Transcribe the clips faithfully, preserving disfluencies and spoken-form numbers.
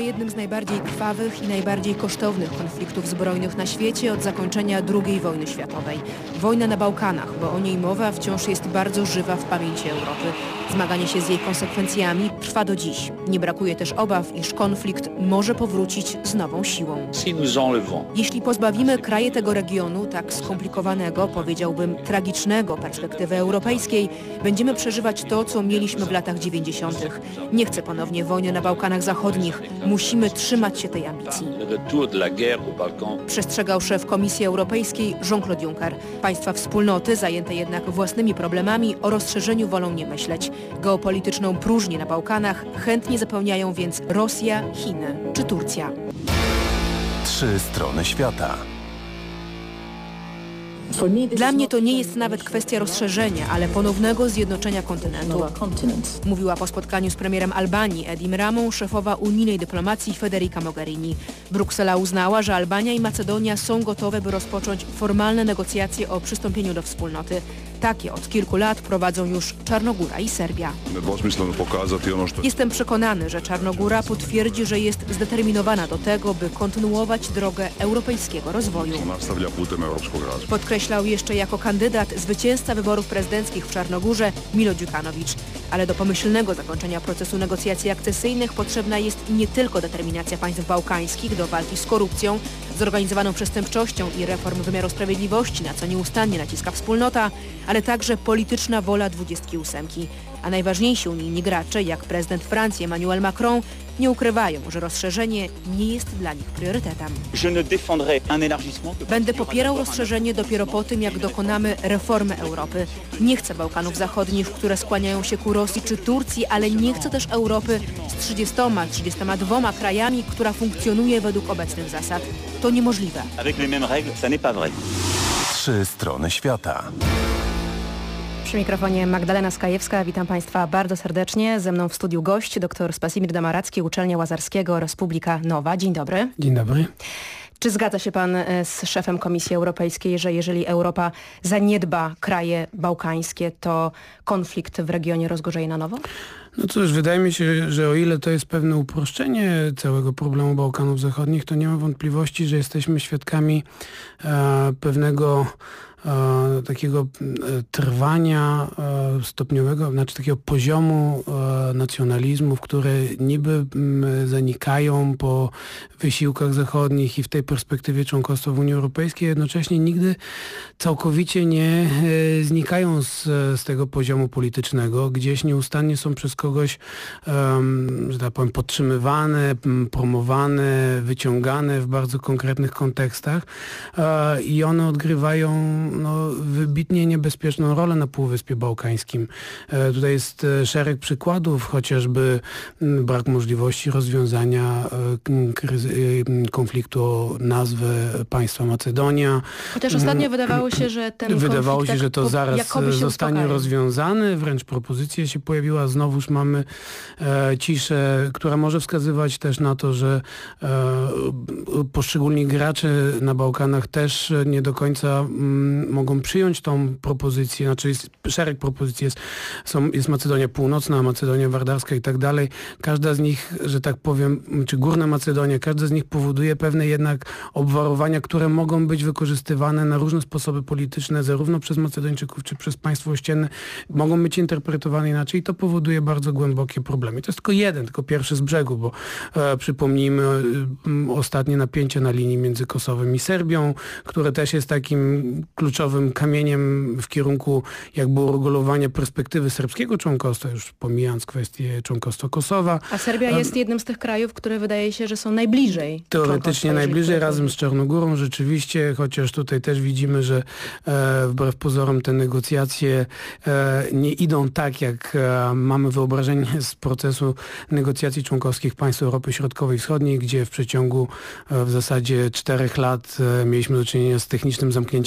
jednym z najbardziej krwawych i najbardziej kosztownych konfliktów zbrojnych na świecie od zakończenia drugiej wojny światowej. Wojna na Bałkanach, bo o niej mowa, wciąż jest bardzo żywa w pamięci Europy. Zmaganie się z jej konsekwencjami trwa do dziś. Nie brakuje też obaw, iż konflikt może powrócić z nową siłą. Jeśli pozbawimy kraje tego regionu, tak skomplikowanego, powiedziałbym tragicznego perspektywy europejskiej, będziemy przeżywać to, co mieliśmy w latach dziewięćdziesiątych. Nie chcę ponownie wojny na Bałkanach Zachodnich. Musimy trzymać się tej ambicji. Przestrzegał szef Komisji Europejskiej Jean-Claude Juncker. Państwa wspólnoty, zajęte jednak własnymi problemami, o rozszerzeniu wolą nie myśleć. Geopolityczną próżnię na Bałkanach chętnie zapełniają więc Rosja, Chiny czy Turcja. Trzy strony świata. Dla mnie to nie jest nawet kwestia rozszerzenia, ale ponownego zjednoczenia kontynentu. Mówiła po spotkaniu z premierem Albanii Edim Ramą szefowa unijnej dyplomacji Federica Mogherini. Bruksela uznała, że Albania i Macedonia są gotowe, by rozpocząć formalne negocjacje o przystąpieniu do wspólnoty. Takie od kilku lat prowadzą już Czarnogóra i Serbia. Jestem przekonany, że Czarnogóra potwierdzi, że jest zdeterminowana do tego, by kontynuować drogę europejskiego rozwoju. Podkreślał jeszcze jako kandydat zwycięzca wyborów prezydenckich w Czarnogórze Milo Djukanovic. Ale do pomyślnego zakończenia procesu negocjacji akcesyjnych potrzebna jest nie tylko determinacja państw bałkańskich do walki z korupcją, zorganizowaną przestępczością i reform wymiaru sprawiedliwości, na co nieustannie naciska wspólnota, ale także polityczna wola dwudziestki ósemki. A najważniejsi unijni gracze, jak prezydent Francji Emmanuel Macron, nie ukrywają, że rozszerzenie nie jest dla nich priorytetem. Będę popierał rozszerzenie dopiero po tym, jak dokonamy reformy Europy. Nie chcę Bałkanów Zachodnich, które skłaniają się ku Rosji czy Turcji, ale nie chcę też Europy z trzydziestoma, trzydziestoma dwoma krajami, która funkcjonuje według obecnych zasad. To niemożliwe. Trzy strony świata. Przy mikrofonie Magdalena Skajewska. Witam Państwa bardzo serdecznie. Ze mną w studiu gość dr Spasimir Damaracki, Uczelnia Łazarskiego, Republika Nowa. Dzień dobry. Dzień dobry. Czy zgadza się pan z szefem Komisji Europejskiej, że jeżeli Europa zaniedba kraje bałkańskie, to konflikt w regionie rozgorzeje na nowo? No cóż, wydaje mi się, że o ile to jest pewne uproszczenie całego problemu Bałkanów Zachodnich, to nie ma wątpliwości, że jesteśmy świadkami e, pewnego E, takiego e, trwania e, stopniowego, znaczy takiego poziomu e, nacjonalizmów, które niby m, zanikają po wysiłkach zachodnich i w tej perspektywie członkostwa w Unii Europejskiej, jednocześnie nigdy całkowicie nie e, znikają z, z tego poziomu politycznego. Gdzieś nieustannie są przez kogoś, e, że tak powiem, podtrzymywane, promowane, wyciągane w bardzo konkretnych kontekstach e, i one odgrywają no, wybitnie niebezpieczną rolę na Półwyspie Bałkańskim. E, tutaj jest e, szereg przykładów, chociażby m, brak możliwości rozwiązania e, kryzy, e, konfliktu o nazwę państwa Macedonia. Chociaż ostatnio wydawało się, że ten Wydawało konflikt się, że to zaraz się zostanie uspokaja. rozwiązany, wręcz propozycja się pojawiła. Znowuż mamy e, ciszę, która może wskazywać też na to, że e, poszczególni gracze na Bałkanach też nie do końca m, mogą przyjąć tą propozycję, znaczy jest szereg propozycji, jest, są, jest Macedonia Północna, Macedonia Wardarska i tak dalej. Każda z nich, że tak powiem, czy Górna Macedonia, każda z nich powoduje pewne jednak obwarowania, które mogą być wykorzystywane na różne sposoby polityczne, zarówno przez Macedończyków, czy przez państwo ościenne, mogą być interpretowane inaczej i to powoduje bardzo głębokie problemy. To jest tylko jeden, tylko pierwszy z brzegu, bo e, przypomnijmy e, ostatnie napięcie na linii między Kosowem i Serbią, które też jest takim kluczowym kamieniem w kierunku jakby uregulowania perspektywy serbskiego członkostwa, już pomijając kwestię członkostwa Kosowa. A Serbia jest jednym z tych krajów, które wydaje się, że są najbliżej. Teoretycznie najbliżej, razem z Czarnogórą rzeczywiście, chociaż tutaj też widzimy, że e, wbrew pozorom te negocjacje e, nie idą tak, jak e, mamy wyobrażenie z procesu negocjacji członkowskich państw Europy Środkowej i Wschodniej, gdzie w przeciągu e, w zasadzie czterech lat e, mieliśmy do czynienia z technicznym zamknięciem całego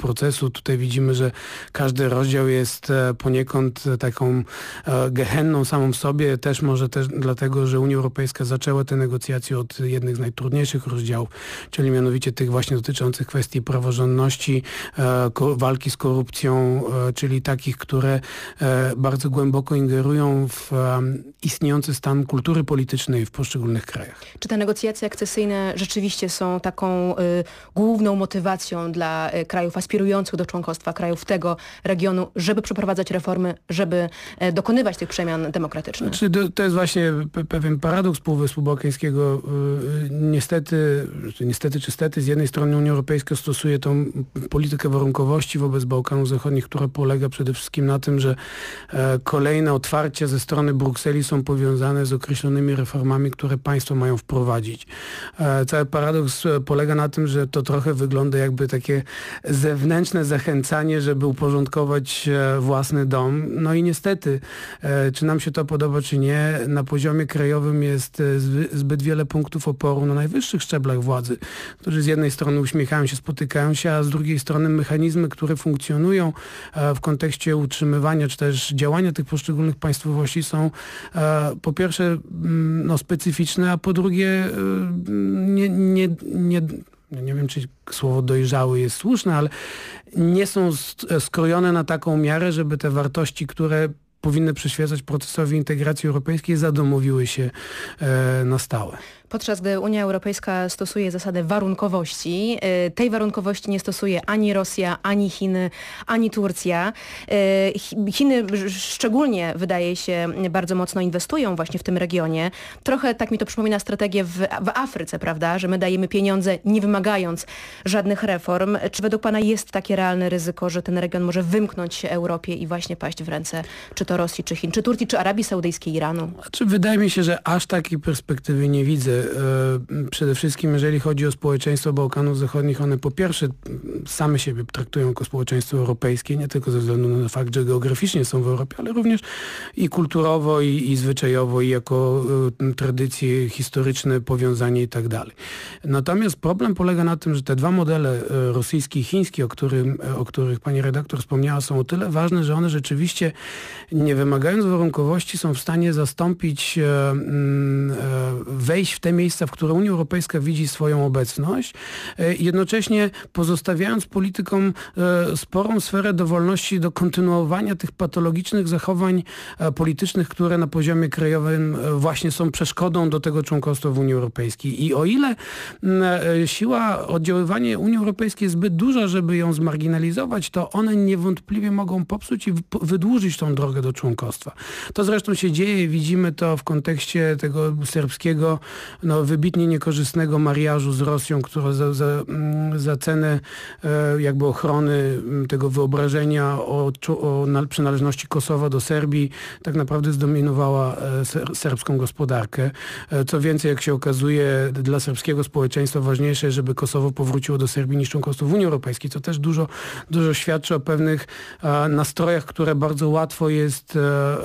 procesu. Tutaj widzimy, że każdy rozdział jest poniekąd taką gehenną samą w sobie, też może też dlatego, że Unia Europejska zaczęła te negocjacje od jednych z najtrudniejszych rozdziałów, czyli mianowicie tych właśnie dotyczących kwestii praworządności, walki z korupcją, czyli takich, które bardzo głęboko ingerują w istniejący stan kultury politycznej w poszczególnych krajach. Czy te negocjacje akcesyjne rzeczywiście są taką y, główną motywacją dla y, krajów aspirujących do członkostwa, krajów tego regionu, żeby przeprowadzać reformy, żeby y, dokonywać tych przemian demokratycznych? Znaczy, to, to jest właśnie pe pewien paradoks Półwyspu Bałkańskiego. Y, niestety, niestety czy stety, z jednej strony Unia Europejska stosuje tą politykę warunkowości wobec Bałkanów Zachodnich, która polega przede wszystkim na tym, że e, kolejne otwarcia ze strony Brukseli są powiązane z określonymi reformami, które państwo mają wprowadzić. E, cały paradoks polega na tym, że to trochę wygląda jakby takie zewnętrzne zachęcanie, żeby uporządkować e, własny dom. No i niestety, e, czy nam się to podoba, czy nie, na poziomie krajowym jest e, zbyt wiele punktów oporu na najwyższych szczeblach władzy, którzy z jednej strony uśmiechają się, spotykają się, a z drugiej strony mechanizmy, które funkcjonują e, w kontekście utrzymywania, czy też działania tych poszczególnych państwowości są e, po pierwsze no, specyficzne, a po drugie e, nie, nie, nie, nie wiem, czy słowo dojrzały jest słuszne, ale nie są skrojone na taką miarę, żeby te wartości, które powinny przyświecać procesowi integracji europejskiej, zadomowiły się e, na stałe. Podczas gdy Unia Europejska stosuje zasadę warunkowości, tej warunkowości nie stosuje ani Rosja, ani Chiny, ani Turcja. Chiny szczególnie, wydaje się, bardzo mocno inwestują właśnie w tym regionie. Trochę tak mi to przypomina strategię w, w Afryce, prawda, że my dajemy pieniądze nie wymagając żadnych reform. Czy według Pana jest takie realne ryzyko, że ten region może wymknąć się Europie i właśnie paść w ręce czy to Rosji, czy Chin, czy Turcji, czy Arabii Saudyjskiej, Iranu? Znaczy, wydaje mi się, że aż takiej perspektywy nie widzę. Przede wszystkim jeżeli chodzi o społeczeństwo Bałkanów Zachodnich, one po pierwsze same siebie traktują jako społeczeństwo europejskie, nie tylko ze względu na fakt, że geograficznie są w Europie, ale również i kulturowo, i, i zwyczajowo, i jako y, tradycje historyczne, powiązanie i tak dalej. Natomiast problem polega na tym, że te dwa modele, y, rosyjski i chiński, o, którym, o których pani redaktor wspomniała, są o tyle ważne, że one rzeczywiście, nie wymagając warunkowości, są w stanie zastąpić, y, y, wejść w te miejsca, w które Unia Europejska widzi swoją obecność, jednocześnie pozostawiając politykom sporą sferę dowolności do kontynuowania tych patologicznych zachowań politycznych, które na poziomie krajowym właśnie są przeszkodą do tego członkostwa w Unii Europejskiej. I o ile siła oddziaływania Unii Europejskiej jest zbyt duża, żeby ją zmarginalizować, to one niewątpliwie mogą popsuć i wydłużyć tą drogę do członkostwa. To zresztą się dzieje, widzimy to w kontekście tego serbskiego no, wybitnie niekorzystnego mariażu z Rosją, która za, za, za cenę e, jakby ochrony tego wyobrażenia o, o przynależności Kosowa do Serbii tak naprawdę zdominowała e, ser, serbską gospodarkę. E, co więcej, jak się okazuje, dla serbskiego społeczeństwa ważniejsze, żeby Kosowo powróciło do Serbii niż członkostwo w Unii Europejskiej, co też dużo, dużo świadczy o pewnych e, nastrojach, które bardzo łatwo jest, e,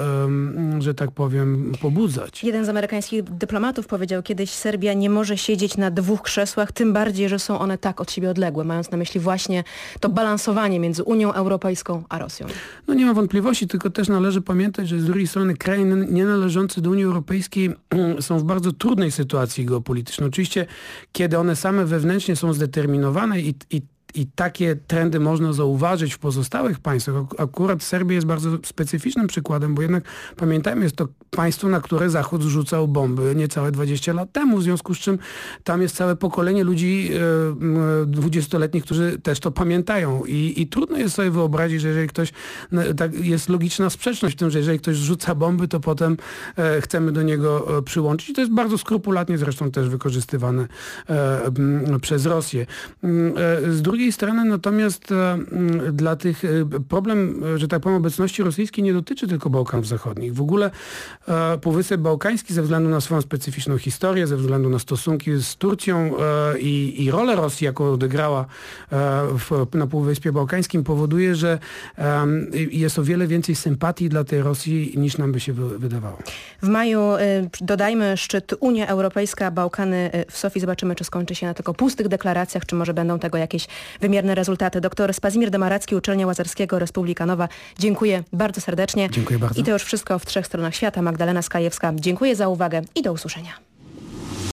e, że tak powiem, pobudzać. Jeden z amerykańskich dyplomatów powiedział kiedyś, Serbia nie może siedzieć na dwóch krzesłach, tym bardziej, że są one tak od siebie odległe, mając na myśli właśnie to balansowanie między Unią Europejską a Rosją. No nie ma wątpliwości, tylko też należy pamiętać, że z drugiej strony kraje nie należące do Unii Europejskiej są w bardzo trudnej sytuacji geopolitycznej. Oczywiście, kiedy one same wewnętrznie są zdeterminowane i, i I takie trendy można zauważyć w pozostałych państwach. Akurat Serbia jest bardzo specyficznym przykładem, bo jednak pamiętajmy, jest to państwo, na które Zachód zrzucał bomby niecałe dwadzieścia lat temu, w związku z czym tam jest całe pokolenie ludzi dwudziestoletnich, którzy też to pamiętają. I, i trudno jest sobie wyobrazić, że jeżeli ktoś, no, tak jest logiczna sprzeczność w tym, że jeżeli ktoś zrzuca bomby, to potem e, chcemy do niego e, przyłączyć. I to jest bardzo skrupulatnie zresztą też wykorzystywane e, m, przez Rosję. E, z drugiej Z drugiej strony natomiast e, dla tych e, problem, że tak powiem, obecności rosyjskiej nie dotyczy tylko Bałkanów Zachodnich. W ogóle e, Półwysep Bałkański ze względu na swoją specyficzną historię, ze względu na stosunki z Turcją e, i, i rolę Rosji, jaką odegrała e, w, na Półwyspie Bałkańskim, powoduje, że e, jest o wiele więcej sympatii dla tej Rosji niż nam by się wy, wydawało. W maju e, dodajmy szczyt Unia Europejska, Bałkany w Sofii. Zobaczymy, czy skończy się na tylko pustych deklaracjach, czy może będą tego jakieś wymierne rezultaty. Doktor Spazimir Domaracki, Uczelnia Łazarskiego, Republika Nowa. Dziękuję bardzo serdecznie. Dziękuję bardzo. I to już wszystko w Trzech Stronach Świata. Magdalena Skajewska. Dziękuję za uwagę i do usłyszenia.